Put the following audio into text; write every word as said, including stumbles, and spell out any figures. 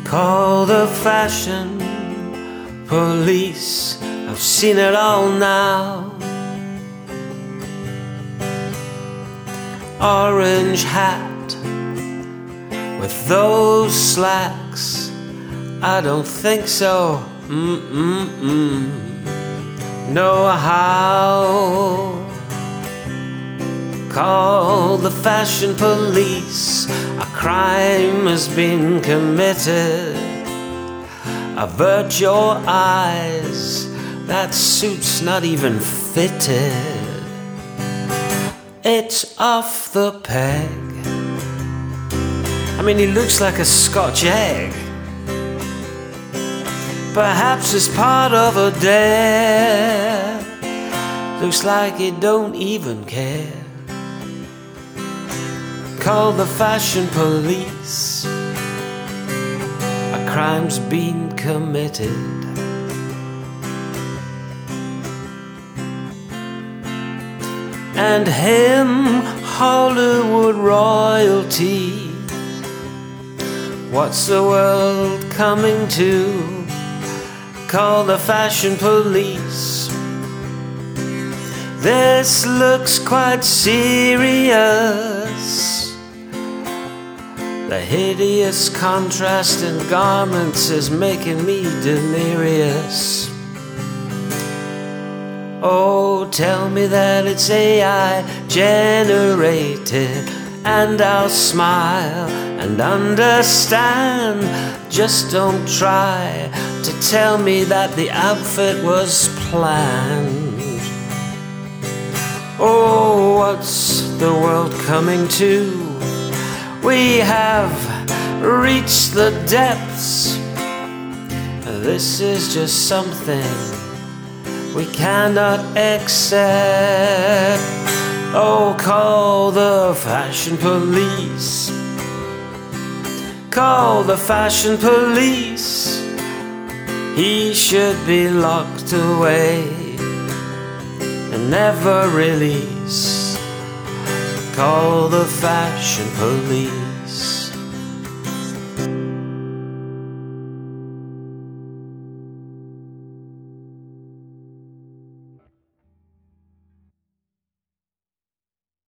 Call the fashion police, I've seen it all now. Orange hat with those slacks, I don't think so. Mm-mm-mm. Know how. Call the fashion police, a crime has been committed. Avert your eyes, that suit's not even fitted. It's off the peg. I mean, he looks like a Scotch egg. Perhaps it's part of a dare. Looks like he don't even care. Call the fashion police, a crime's been committed. And him, Hollywood royalty, what's the world coming to? Call the fashion police. This looks quite serious. The hideous contrast in garments is making me delirious. Oh, tell me that it's A I generated, and I'll smile and understand. Just don't try to tell me that the outfit was planned. Oh, what's the world coming to? We have reached the depths. This is just something we cannot accept. Oh, call the fashion police. Call the fashion police. He should be locked away and never release. Call the fashion police.